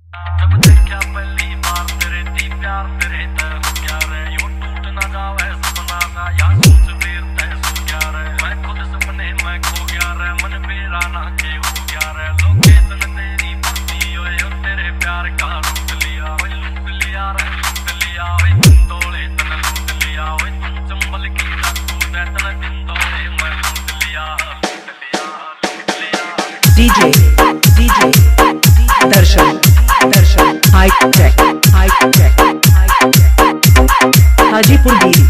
जब देखा पहली बार तेरे दी प्यार तेरे तय हो गया रे, यूं टूट ना जावे सपना का यार सोच देर तय हो गया रे, मैं खुद सपने में खो गया रे, मन मेरा ना के हो गया रे, लोकेशन तेरी बस्ती ओए और तेरे प्यार का लूट लिया ओए, लूट लिया रे लूट लिया ओए, जिंदोले तन लूट लिया ओए, तुम चंबल की डाकू दे तन जिंदोले मैं लूट लिया DJ Darshan high tech Hajipur Giri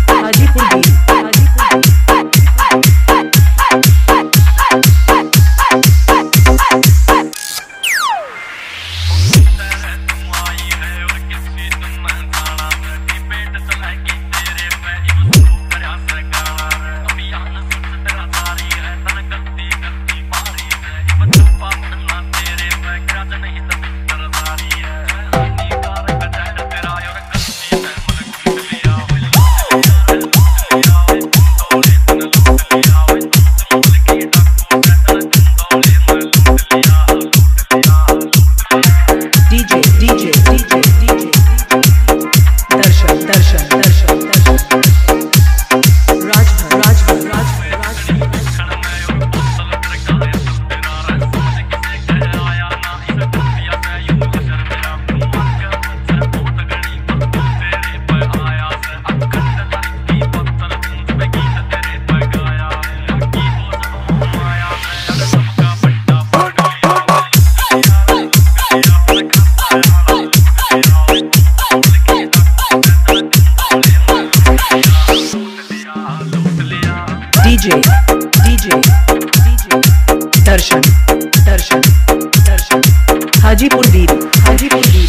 DJ Darshan Hajipur गिरी